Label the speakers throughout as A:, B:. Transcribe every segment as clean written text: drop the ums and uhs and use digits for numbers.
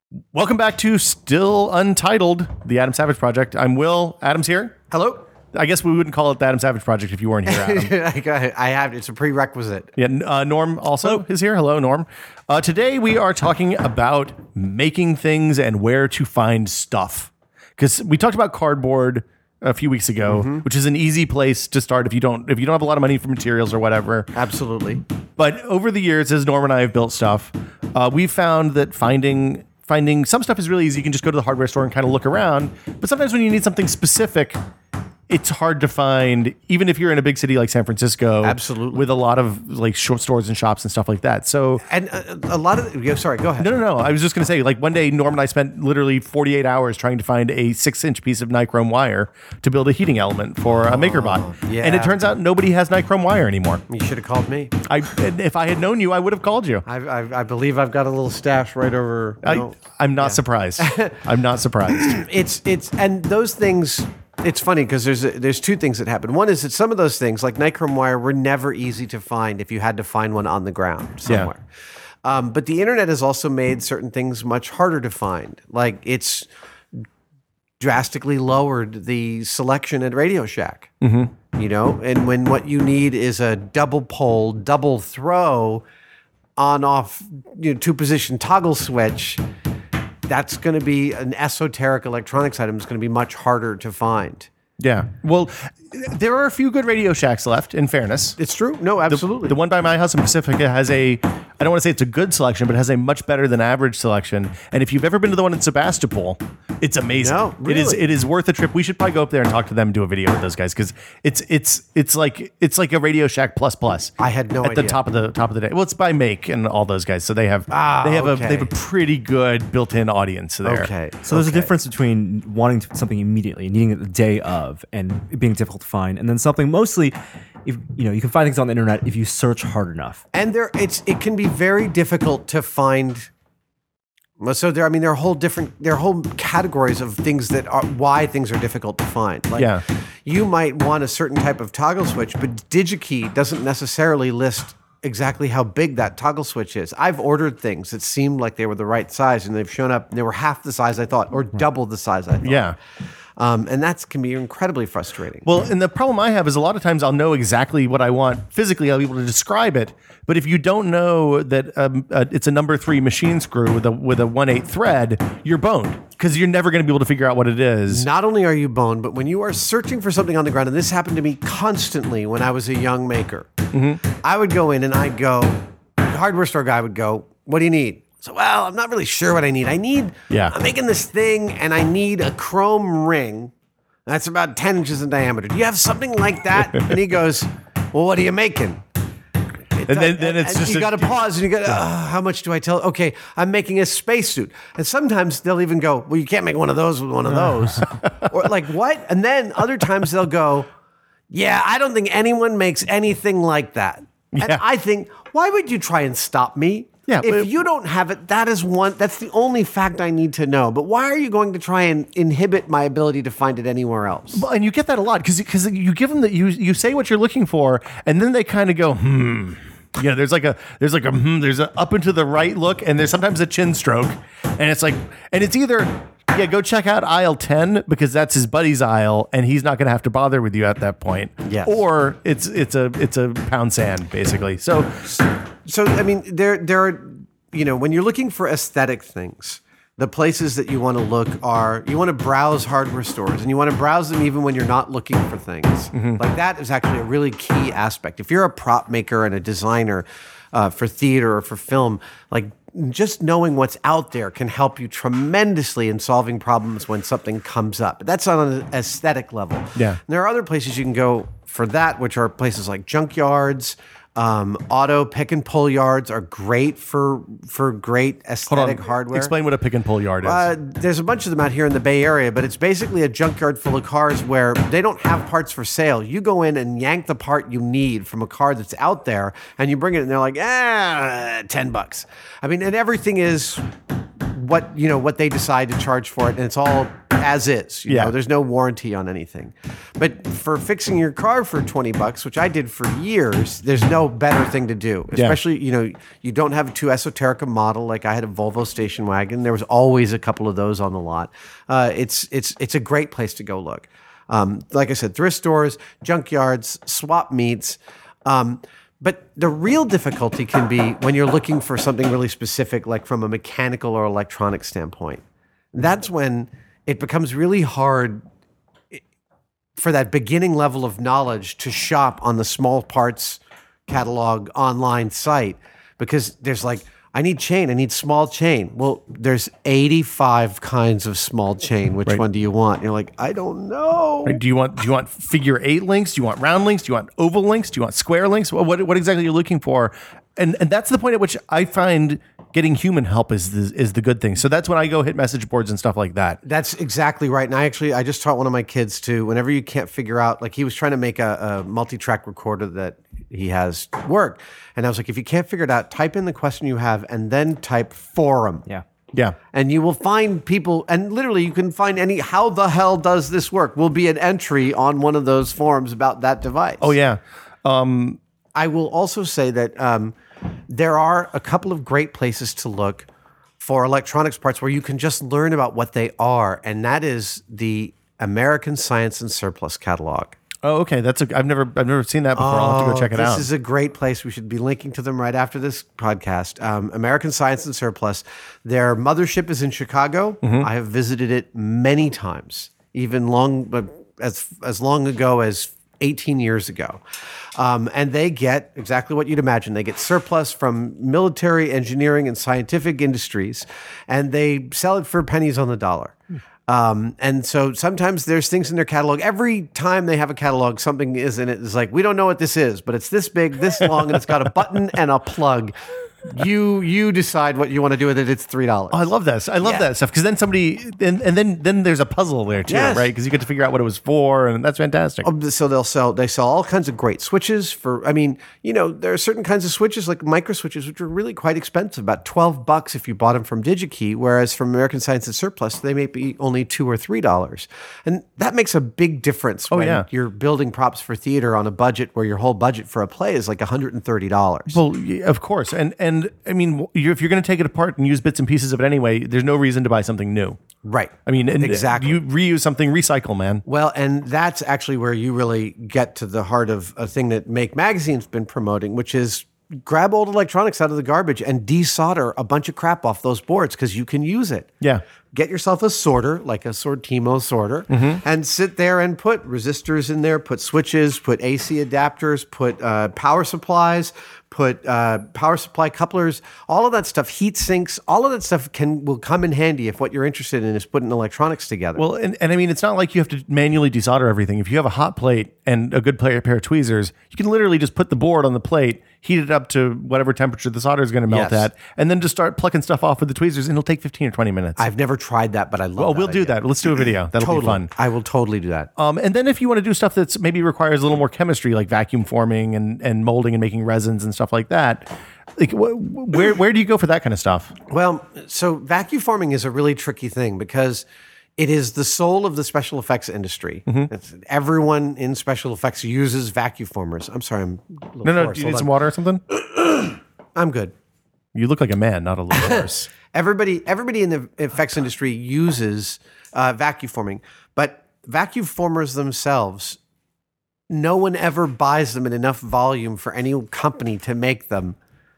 A: Welcome back to Still Untitled, the Adam Savage Project. I'm Will. Adam's here.
B: Hello.
A: I guess we wouldn't call it the Adam Savage Project if you weren't here, Adam.
B: I have. It's a prerequisite.
A: Yeah, Norm also is here. Hello, Norm. Today we are talking about making things and where to find stuff. Because we talked about cardboard a few weeks ago, which is an easy place to start if you don't have a lot of money for materials or whatever.
B: Absolutely.
A: But over the years, as Norm and I have built stuff, we've found that finding some stuff is really easy. You can just go to the hardware store and kind of look around. But sometimes when you need something specific, it's hard to find, even if you're in a big city like San Francisco.
B: Absolutely.
A: With a lot of like short stores and shops and stuff like that. So,
B: and a lot of, sorry, go ahead.
A: No. I was just going to say, like one day, Norm and I spent literally 48 hours trying to find a 6-inch piece of nichrome wire to build a heating element for a MakerBot.
B: Yeah.
A: And it turns out nobody has nichrome wire anymore.
B: You should have called me.
A: If I had known you, I would have called you.
B: I believe I've got a little stash right over.
A: I'm not surprised. I'm not surprised.
B: It's and those things. It's funny because there's two things that happen. One is that some of those things, like nichrome wire, were never easy to find if you had to find one on the ground somewhere. Yeah. But the internet has also made certain things much harder to find. Like it's drastically lowered the selection at Radio Shack. Mm-hmm. You know, and when what you need is a double pole, double throw, on-off, two-position toggle switch. That's going to be an esoteric electronics item. It's going to be much harder to find.
A: Yeah. Well, there are a few good Radio Shacks left, in fairness.
B: It's true. No, absolutely.
A: The one by my house in Pacifica has I don't want to say it's a good selection, but it has a much better than average selection. And if you've ever been to the one in Sebastopol, it's amazing.
B: No, really?
A: It is worth a trip. We should probably go up there and talk to them and do a video with those guys because it's like a Radio Shack plus.
B: I had no
A: idea. At the top of the day. Well, it's by Make and all those guys, so they have a pretty good built-in audience there.
B: Okay.
C: So there's a difference between wanting something immediately, needing it the day of, and it being difficult to find, and then something mostly, if you can find things on the internet if you search hard enough.
B: And it can be very difficult to find. So there are whole categories of things that are why things are difficult to find. Like you might want a certain type of toggle switch, but DigiKey doesn't necessarily list exactly how big that toggle switch is. I've ordered things that seemed like they were the right size, and they've shown up and they were half the size I thought, or double the size I thought.
A: Yeah.
B: And that can be incredibly frustrating.
A: Well, and the problem I have is a lot of times I'll know exactly what I want physically. I'll be able to describe it. But if you don't know that it's a number 3 machine screw with a 1/8 thread, you're boned because you're never going to be able to figure out what it is.
B: Not only are you boned, but when you are searching for something on the ground, and this happened to me constantly when I was a young maker, I would go in and the hardware store guy would go, "What do you need?" So, well, I'm not really sure what I need. I'm making this thing and I need a chrome ring that's about 10 inches in diameter. Do you have something like that? And he goes, well, what are you making?
A: And then it's just
B: you got to pause and you got how much do I tell? Okay, I'm making a spacesuit. And sometimes they'll even go, well, you can't make one of those with one of those. Or like, what? And then other times they'll go, yeah, I don't think anyone makes anything like that.
A: Yeah.
B: And I think, why would you try and stop me?
A: Yeah,
B: if you don't have it, that's the only fact I need to know. But why are you going to try and inhibit my ability to find it anywhere else?
A: Well, and you get that a lot because you give them you say what you're looking for, and then they kind of go, Yeah, there's a up and to the right look, and there's sometimes a chin stroke, and it's either go check out aisle 10 because that's his buddy's aisle, and he's not going to have to bother with you at that point.
B: Yes.
A: Or it's a pound sand basically. So
B: I mean, there are, when you're looking for aesthetic things, the places that you want to look are, you want to browse hardware stores, and you want to browse them even when you're not looking for things. Mm-hmm. Like that is actually a really key aspect. If you're a prop maker and a designer for theater or for film, like just knowing what's out there can help you tremendously in solving problems when something comes up. But that's on an aesthetic level.
A: Yeah.
B: And there are other places you can go for that, which are places like junkyards. Auto pick and pull yards are great for great aesthetic hardware.
A: Explain what a pick and pull yard is.
B: There's a bunch of them out here in the Bay Area, but it's basically a junkyard full of cars where they don't have parts for sale. You go in and yank the part you need from a car that's out there, and you bring it, and they're like, $10. I mean, and everything is what they decide to charge for it, and it's all as is. You
A: Yeah.
B: know, there's no warranty on anything. But for fixing your car for $20, which I did for years, there's no better thing to do. Especially, you know, you don't have a too esoteric a model. Like I had a Volvo station wagon. There was always a couple of those on the lot. It's a great place to go look. Like I said, thrift stores, junkyards, swap meets. But the real difficulty can be when you're looking for something really specific, like from a mechanical or electronic standpoint. That's when it becomes really hard for that beginning level of knowledge to shop on the small parts catalog online site, because there's like, I need chain, I need small chain. Well, there's 85 kinds of small chain. Which one do you want? And you're like, I don't know.
A: Do you want figure 8 links? Do you want round links? Do you want oval links? Do you want square links? What exactly are you looking for? And that's the point at which I find getting human help is the good thing. So that's when I go hit message boards and stuff like that.
B: That's exactly right. And I just taught one of my kids to, whenever you can't figure out, like he was trying to make a multi-track recorder that he has work. And I was like, if you can't figure it out, type in the question you have and then type forum.
A: Yeah.
B: And you will find people, and literally you can find how the hell does this work? Will be an entry on one of those forums about that device.
A: Oh, yeah.
B: I will also say that there are a couple of great places to look for electronics parts where you can just learn about what they are, and that is the American Science and Surplus catalog.
A: Oh, okay. I've never seen that before. I'll have to go check it out.
B: This is a great place. We should be linking to them right after this podcast. American Science and Surplus. Their mothership is in Chicago. I have visited it many times, even as long ago as 18 years ago. And they get exactly what you'd imagine. They get surplus from military, engineering, and scientific industries, and they sell it for pennies on the dollar. And so sometimes there's things in their catalog. Every time they have a catalog, something is in it. It's like, we don't know what this is, but it's this big, this long, and it's got a button and a plug. You decide what you want to do with it. It's $3.
A: Oh, I love this. I love that stuff, because then somebody and then there's a puzzle there too, right? Because you get to figure out what it was for, and that's fantastic.
B: So they sell all kinds of great switches for. I mean, you know, there are certain kinds of switches like micro switches, which are really quite expensive, about $12 if you bought them from DigiKey, whereas from American Science and Surplus they may be only $2 or $3, and that makes a big difference when you're building props for theater on a budget where your whole budget for a play is like $130.
A: Well, of course, and I mean, if you're going to take it apart and use bits and pieces of it anyway, there's no reason to buy something new.
B: Right.
A: I mean,
B: exactly.
A: You reuse something, recycle, man.
B: Well, and that's actually where you really get to the heart of a thing that Make Magazine's been promoting, which is grab old electronics out of the garbage and desolder a bunch of crap off those boards, because you can use it.
A: Yeah.
B: Get yourself a sorter, like a Sortimo sorter, and sit there and put resistors in there, put switches, put AC adapters, put power supplies, put power supply couplers, all of that stuff, heat sinks, all of that stuff will come in handy if what you're interested in is putting electronics together.
A: Well, and I mean, it's not like you have to manually desolder everything. If you have a hot plate and a good pair of tweezers, you can literally just put the board on the plate, heat it up to whatever temperature the solder is going to melt at, and then just start plucking stuff off with the tweezers, and it'll take 15 or 20 minutes.
B: I've never tried that, but I love that.
A: Well, we'll do that. Let's do a video. That'll be fun.
B: I will totally do that.
A: And then if you want to do stuff that's maybe requires a little more chemistry, like vacuum forming and molding and making resins and stuff like that, like where do you go for that kind of stuff?
B: Well, so vacuum forming is a really tricky thing because it is the soul of the special effects industry. Everyone in special effects uses vacuum formers. I'm sorry, I'm a little
A: No,
B: hoarse.
A: do you need some water or something?
B: I'm good.
A: You look like a man, not a little horse.
B: Everybody in the effects industry uses vacuum forming, but vacuum formers themselves, no one ever buys them in enough volume for any company to make them.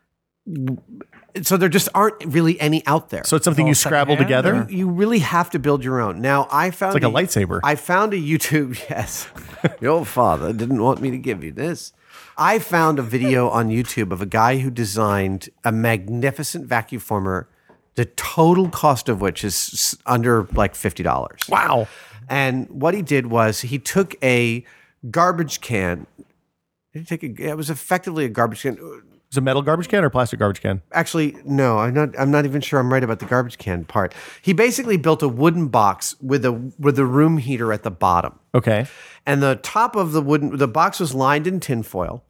B: So there just aren't really any out there.
A: So it's something you scrabble together?
B: You really have to build your own. Now, I found
A: it's like a lightsaber.
B: I found a YouTube. Yes, your father didn't want me to give you this. I found a video on YouTube of a guy who designed a magnificent vacuum former, the total cost of which is under like $50.
A: Wow.
B: And what he did was he took a garbage can. It was effectively a garbage can.
A: Is it a metal garbage can or a plastic garbage can?
B: Actually, no, I'm not even sure I'm right about the garbage can part. He basically built a wooden box with a room heater at the bottom.
A: Okay.
B: And the top of the box was lined in tinfoil.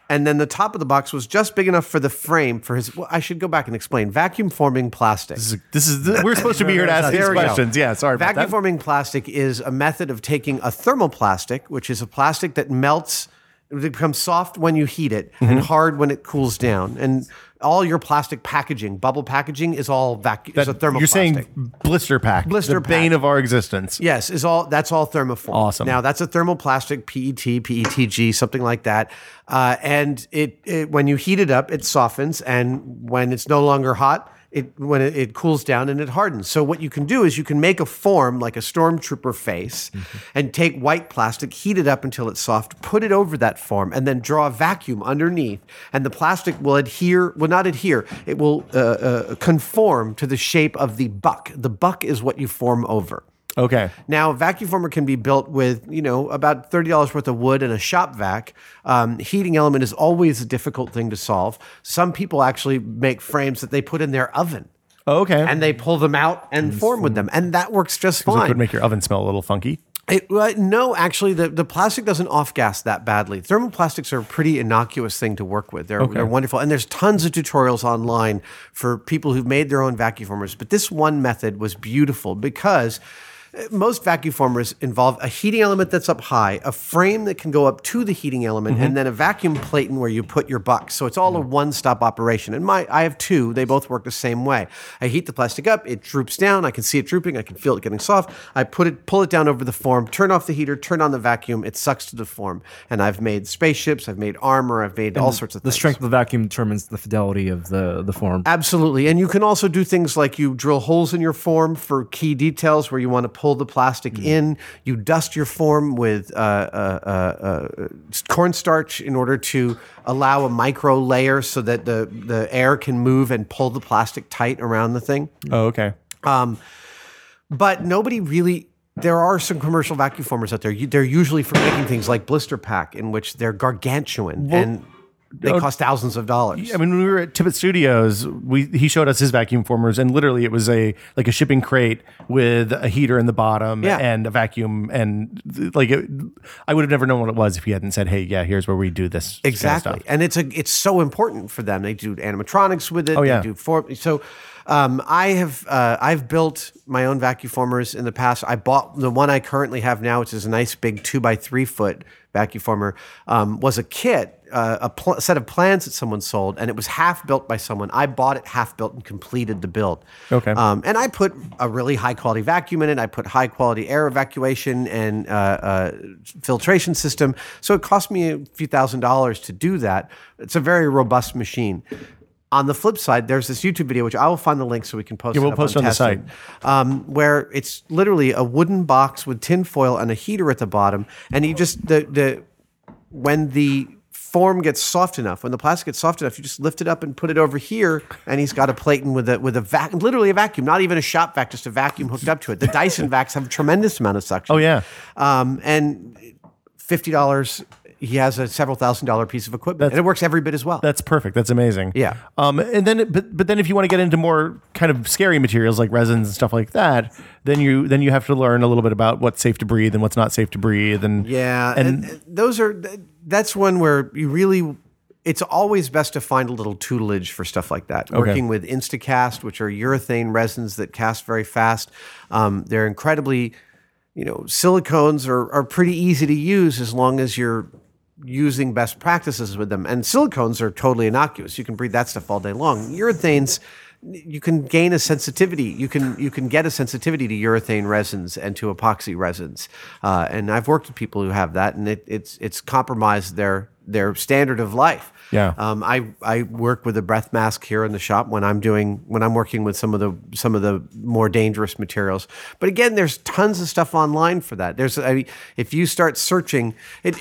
B: And then the top of the box was just big enough for the frame for his. Well, I should go back and explain. Vacuum forming plastic.
A: We're supposed to be here to ask these
B: There we go.
A: questions. Yeah, sorry about
B: Vacuum
A: that.
B: forming plastic is a method of taking a thermoplastic, which is a plastic that melts. It becomes soft when you heat it and hard when it cools down. And all your plastic packaging, bubble packaging, is all is a thermoplastic.
A: You're saying blister pack,
B: Blister
A: the
B: pack.
A: bane of our existence.
B: Yes, that's all thermoform.
A: Awesome.
B: Now that's a thermoplastic, PET, PETG, something like that. And it when you heat it up, it softens, and when it's no longer hot, when it cools down and it hardens. So what you can do is you can make a form like a stormtrooper face and take white plastic, heat it up until it's soft, put it over that form, and then draw a vacuum underneath. And the plastic will not adhere. It will conform to the shape of the buck. The buck is what you form over.
A: Okay.
B: Now, a vacuum former can be built with, about $30 worth of wood and a shop vac. Heating element is always a difficult thing to solve. Some people actually make frames that they put in their oven.
A: Okay.
B: And they pull them out and form with them. And that works just
A: It
B: fine.
A: could make your oven smell a little funky.
B: No, actually, the plastic doesn't off-gas that badly. Thermoplastics are a pretty innocuous thing to work with. They're wonderful. And there's tons of tutorials online for people who've made their own vacuum formers. But this one method was beautiful because most vacuum formers involve a heating element that's up high, a frame that can go up to the heating element, and then a vacuum plate in where you put your bucks. So it's all a one-stop operation. And I have two. They both work the same way. I heat the plastic up. It droops down. I can see it drooping. I can feel it getting soft. I pull it down over the form, turn off the heater, turn on the vacuum. It sucks to the form. And I've made spaceships. I've made armor. I've made all sorts of things.
C: The strength of the vacuum determines the fidelity of the form.
B: Absolutely. And you can also do things like you drill holes in your form for key details where you want to pull the plastic in. You dust your form with cornstarch in order to allow a micro layer so that the air can move and pull the plastic tight around the thing.
A: Oh, okay.
B: But nobody really... There are some commercial vacuum formers out there. They're usually for making things like blister pack, in which they're gargantuan and they cost thousands of dollars.
A: I mean, when we were at Tippett Studios, he showed us his vacuum formers, and literally it was a shipping crate with a heater in the bottom and a vacuum, and I would have never known what it was if he hadn't said, "Hey, yeah, here's where we do this."
B: Exactly,
A: kind of stuff.
B: and it's so important for them. They do animatronics with it.
A: Oh, yeah.
B: They do so. I've built my own vacuum formers in the past. I bought the one I currently have now, which is a nice big 2x3 foot vacuum former. Was a kit, set of plans that someone sold, and it was half built by someone. I bought it half built and completed the build.
A: Okay.
B: And I put a really high quality vacuum in it. I put high quality air evacuation and filtration system. So it cost me a few $1,000s to do that. It's a very robust machine. On the flip side, there's this YouTube video, which I will find the link so we can post it
A: we'll
B: up
A: post
B: on
A: on the
B: Testing, where it's literally a wooden box with tin foil and a heater at the bottom. And you just, when the form gets soft enough, when the plastic gets soft enough, you just lift it up and put it over here, and he's got a plate in with a vacuum, literally a vacuum, not even a shop vac, just a vacuum hooked up to it. The Dyson vacs have a tremendous amount of suction.
A: Oh, yeah.
B: And $50... He has a several $1,000 piece of equipment, and it works every bit as well.
A: That's perfect. That's amazing.
B: Yeah.
A: And then, but then, if you want to get into more kind of scary materials like resins and stuff like that, then you have to learn a little bit about what's safe to breathe and what's not safe to breathe. And
B: and that's one where you really. It's always best to find a little tutelage for stuff like that.
A: Okay.
B: Working with Instacast, which are urethane resins that cast very fast. They're incredibly, silicones are pretty easy to use as long as you're using best practices with them. And silicones are totally innocuous. You can breathe that stuff all day long. Urethanes, you can gain a sensitivity. You can get a sensitivity to urethane resins and to epoxy resins. And I've worked with people who have that, and it's compromised their standard of life.
A: Yeah.
B: I work with a breath mask here in the shop when I'm working with some of the more dangerous materials. But again, there's tons of stuff online for that. If you start searching,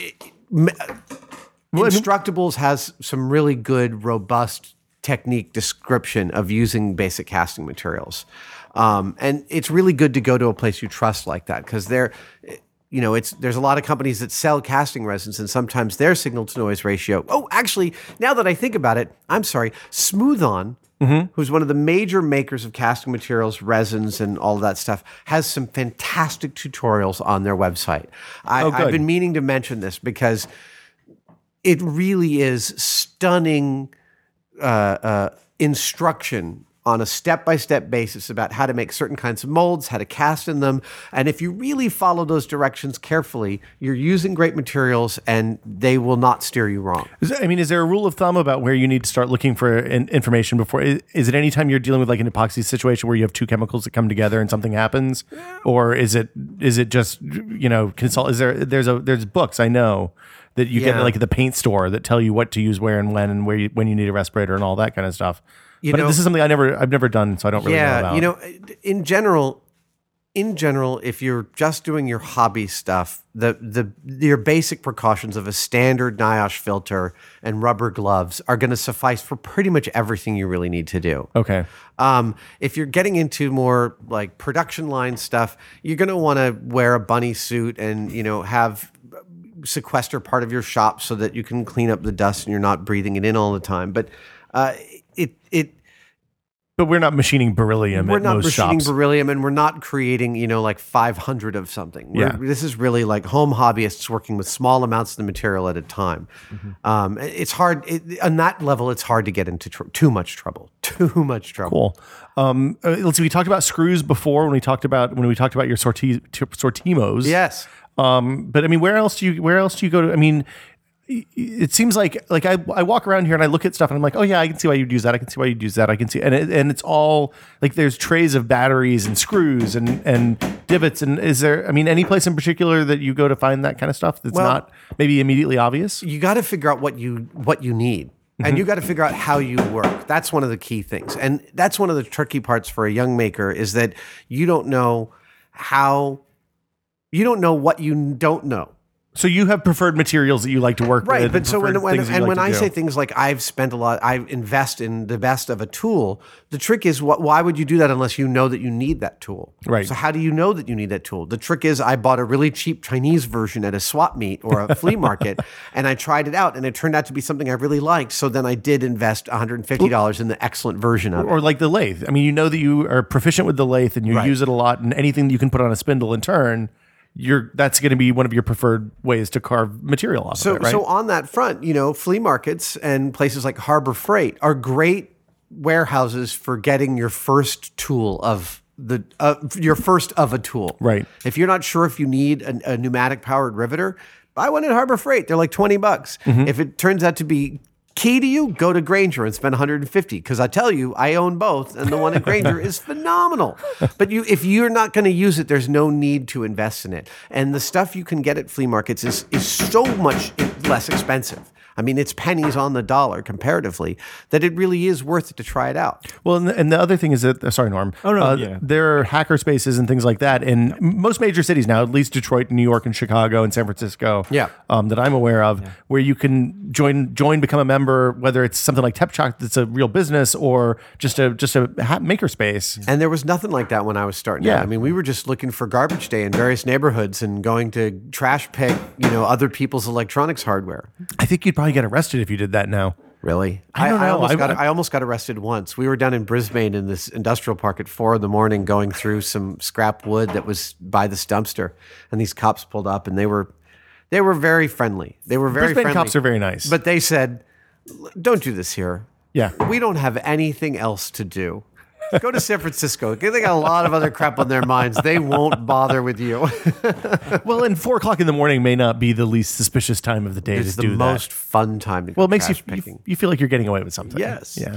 B: Instructables has some really good, robust technique description of using basic casting materials. And it's really good to go to a place you trust like that, because there's a lot of companies that sell casting resins, and sometimes their signal to noise ratio. Oh, actually, now that I think about it, I'm sorry, Smooth On, who's one of the major makers of casting materials, resins, and all of that stuff, has some fantastic tutorials on their website. I've been meaning to mention this because it really is stunning instruction on a step-by-step basis about how to make certain kinds of molds, how to cast in them. And if you really follow those directions carefully, you're using great materials and they will not steer you wrong.
A: Is there a rule of thumb about where you need to start looking for information before? Is it anytime you're dealing with like an epoxy situation where you have two chemicals that come together and something happens? Or is it just, consult? There's books I know that you get like at the paint store that tell you what to use where and when and when you need a respirator and all that kind of stuff. This is something I've never done, so I don't really know about.
B: In general, if you're just doing your hobby stuff, your basic precautions of a standard NIOSH filter and rubber gloves are going to suffice for pretty much everything you really need to do.
A: Okay.
B: If you're getting into more like production line stuff, you're going to want to wear a bunny suit and have sequester part of your shop so that you can clean up the dust and you're not breathing it in all the time. But
A: But we're not machining beryllium.
B: We're not machining
A: shops.
B: beryllium, and we're not creating, like 500 of something. This is really like home hobbyists working with small amounts of the material at a time. Mm-hmm. It's hard on that level. It's hard to get into too much trouble. Too much trouble.
A: Cool. Let's see. We talked about screws before when we talked about your Sortimos.
B: Yes.
A: But I mean, where else do you go to? I mean, it seems like I walk around here and I look at stuff and I'm like, oh yeah, I can see why you'd use that. I can see why you'd use that. I can see, and it's all like there's trays of batteries and screws and divots. And is there, any place in particular that you go to find that kind of stuff that's not maybe immediately obvious?
B: You got to figure out what you need. Mm-hmm. And you got to figure out how you work. That's one of the key things. And that's one of the tricky parts for a young maker is that you don't know what you don't know.
A: So you have preferred materials that you like to work with.
B: Right, but so when I say things like I invest in the best of a tool, the trick is why would you do that unless you know that you need that tool?
A: Right.
B: So how do you know that you need that tool? The trick is I bought a really cheap Chinese version at a swap meet or a flea market, and I tried it out, and it turned out to be something I really liked. So then I did invest $150 in the excellent version of it.
A: Or like the lathe. You know that you are proficient with the lathe and you use it a lot, and anything that you can put on a spindle and turn, that's going to be one of your preferred ways to carve material off of it, right? So
B: on that front, flea markets and places like Harbor Freight are great warehouses for getting your first tool of a tool.
A: Right.
B: If you're not sure if you need a pneumatic powered riveter, buy one at Harbor Freight. They're like $20. Mm-hmm. If it turns out to be key to you, go to Grainger and spend $150 because I tell you, I own both, and the one at Grainger is phenomenal. But if you're not going to use it, there's no need to invest in it. And the stuff you can get at flea markets is so much less expensive. It's pennies on the dollar comparatively that it really is worth it to try it out.
A: Well, and the other thing is that, sorry, Norm.
C: Oh, no,
A: there are hacker spaces and things like that in most major cities now, at least Detroit, New York, and Chicago, and San Francisco.
B: Yeah.
A: That I'm aware of, where you can join, become a member, whether it's something like TepChalk that's a real business or just a maker space.
B: And there was nothing like that when I was starting out. We were just looking for garbage day in various neighborhoods and going to trash pick, other people's electronics hardware.
A: I think you'd probably get arrested if you did that now.
B: Really?
A: I don't know.
B: I almost got arrested once. We were down in Brisbane in this industrial park at 4 a.m. going through some scrap wood that was by the dumpster, and these cops pulled up, and they were very friendly. They were very
A: Brisbane
B: friendly.
A: cops are very nice.
B: But they said, "Don't do this here.
A: Yeah.
B: We don't have anything else to do. Go to San Francisco. They got a lot of other crap on their minds. They won't bother with you."
A: Well, and 4 o'clock in the morning may not be the least suspicious time of the day
B: It's
A: to do
B: the
A: that.
B: most fun time to go
A: Well, it makes
B: picking.
A: you feel like you're getting away with something.
B: Yes.
A: Yeah.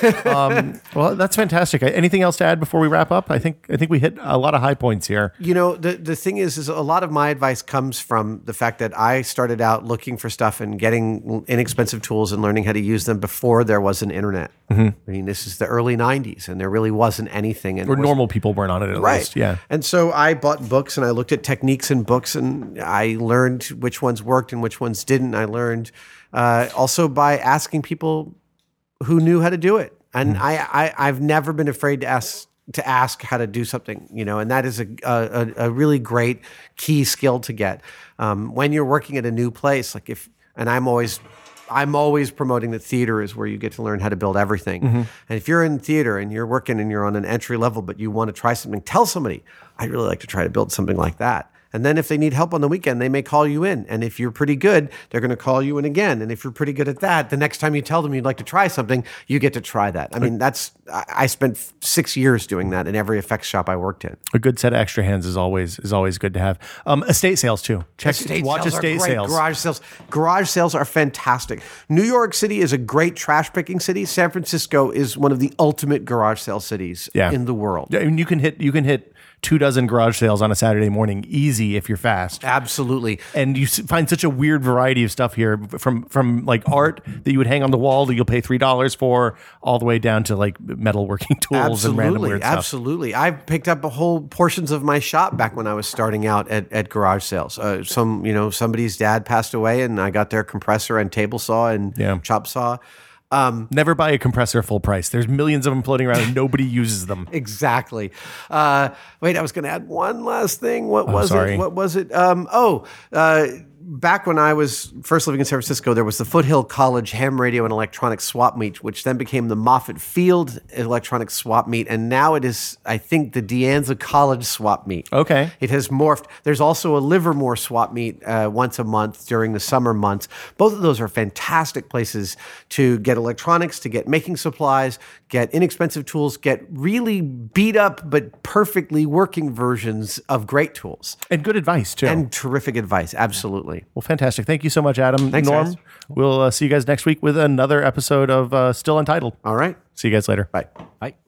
A: Well, that's fantastic. Anything else to add before we wrap up? I think we hit a lot of high points here.
B: The thing is a lot of my advice comes from the fact that I started out looking for stuff and getting inexpensive tools and learning how to use them before there was an internet. Mm-hmm. This is the early 90s, and there really wasn't anything. And
A: normal people weren't on it at least. Yeah.
B: And so I bought books and I looked at techniques in books and I learned which ones worked and which ones didn't. I learned also by asking people who knew how to do it. And I've never been afraid to ask how to do something, and that is a really great key skill to get. When you're working at a new place, I'm always promoting that theater is where you get to learn how to build everything. Mm-hmm. And if you're in theater and you're working and you're on an entry level, but you want to try something, tell somebody, I'd really like to try to build something like that. And then if they need help on the weekend, they may call you in. And if you're pretty good, they're going to call you in again. And if you're pretty good at that, the next time you tell them you'd like to try something, you get to try that. I mean, I spent 6 years doing that in every effects shop I worked in.
A: A good set of extra hands is always good to have. Estate sales too. Watch estate sales.
B: Garage sales are fantastic. New York City is a great trash picking city. San Francisco is one of the ultimate garage sale cities in the world.
A: Yeah, I mean, you can hit 24 garage sales on a Saturday morning easy if you're fast.
B: Absolutely.
A: And you find such a weird variety of stuff here, from like art that you would hang on the wall that you'll pay $3 for, all the way down to like metalworking tools and random weird stuff.
B: Absolutely. I picked up whole portions of my shop back when I was starting out at garage sales. Somebody's dad passed away, and I got their compressor and table saw and chop saw.
A: Never buy a compressor full price. There's millions of them floating around and nobody uses them.
B: Exactly. Wait, I was going to add one last thing. What was it? Back when I was first living in San Francisco, there was the Foothill College Ham Radio and Electronics Swap Meet, which then became the Moffett Field Electronics Swap Meet. And now it is, I think, the De Anza College Swap Meet.
A: Okay.
B: It has morphed. There's also a Livermore Swap Meet once a month during the summer months. Both of those are fantastic places to get electronics, to get making supplies, get inexpensive tools, get really beat up but perfectly working versions of great tools.
A: And good advice, too.
B: And terrific advice. Absolutely.
A: Well, fantastic. Thank you so much, Adam.
B: Thanks,
A: Norm.
B: guys.
A: We'll see you guys next week with another episode of Still Untitled.
B: All right.
A: See you guys later.
B: Bye.
C: Bye.